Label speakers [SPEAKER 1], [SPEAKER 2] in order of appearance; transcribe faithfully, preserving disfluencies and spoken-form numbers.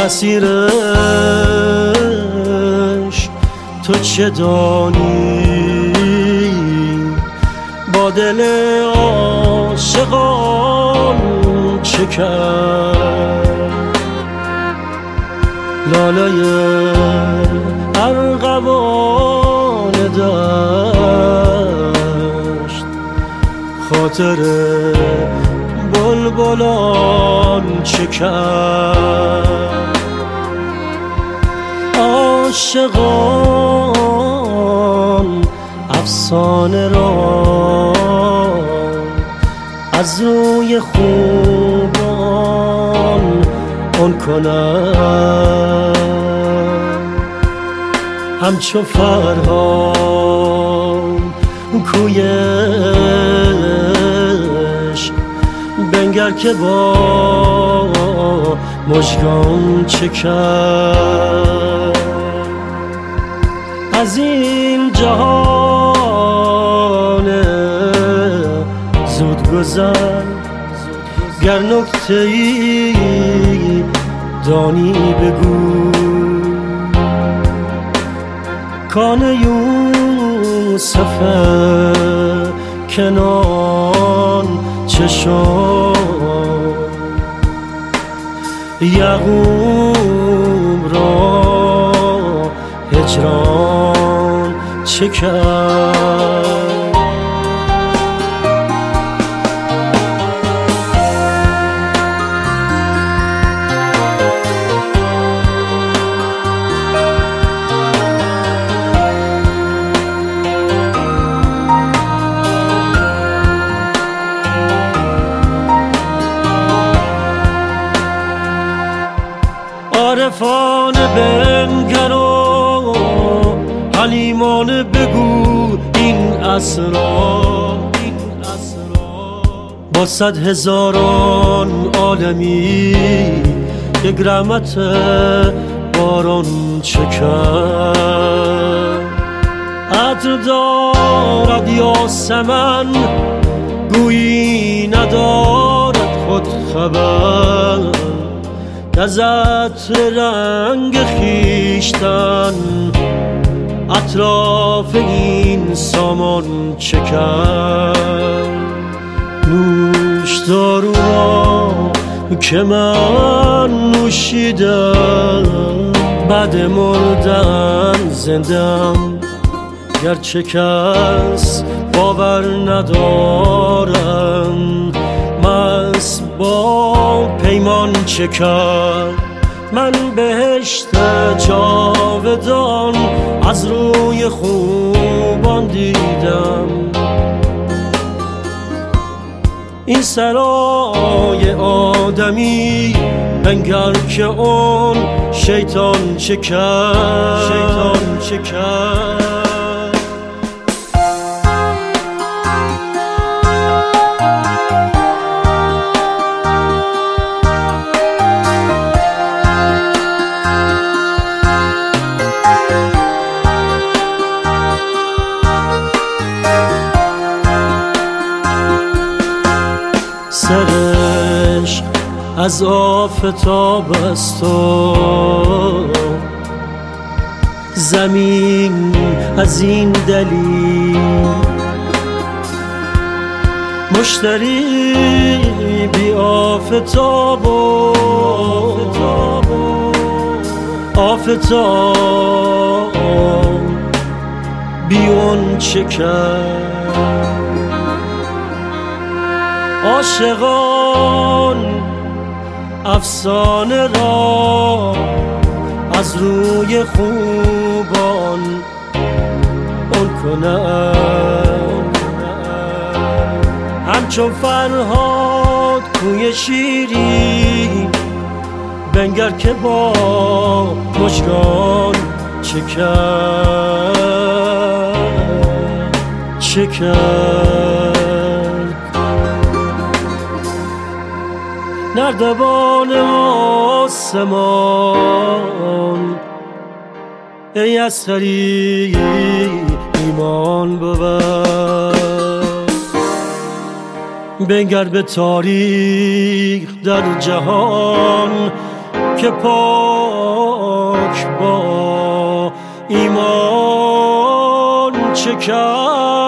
[SPEAKER 1] تأثیرش تو چه دانی؟ با دل عاشقان چه کرد؟ لالای ارغوان دشت خاطر بلبلان چه کرد؟ عاشقان افسانه را از روی خوبان اون کنند، همچو فرهاد کویش بنگر که با مژگان چه کرد؟ از این جهان زود گذر گر نکته‌ای دانی بگو، کان یوسف کنان چه شد؟ یعقوب را هجران چه کرد؟ عارفانه بنگر و حلیمانه بگو این اسرار، با صد هزاران عالمی یک رحمت باران چه کرد؟ عطر دارد یاسمن گویی ندارد خود خبر، از عطر رنگ خویشتن اطراف این سامان چه کرد؟ نوش دارو را که من نوشیدم بعد مردن زندم، گرچه کس باور ندارم مست با پیمان چه کرد؟ من بهشت جاودان از روی خوبان دیدم، این سرای آدمی بنگر که اون شیطان چه کرد؟ شیطان چه کرد؟ سرش از آفتاب است و زمین از این دلیل، مشتری بی آفتاب و آفتاب بی اون چه کرد؟ عاشقان افسانه را از روی خوبان اون کنند، همچون فرهاد کوی شیرین بنگر که با مژگان چه کرد؟ چه کرد؟ نردبان آسمان ای اثری ایمان بود، بنگر به تاریخ در جهان که پاک با ایمان چه کرد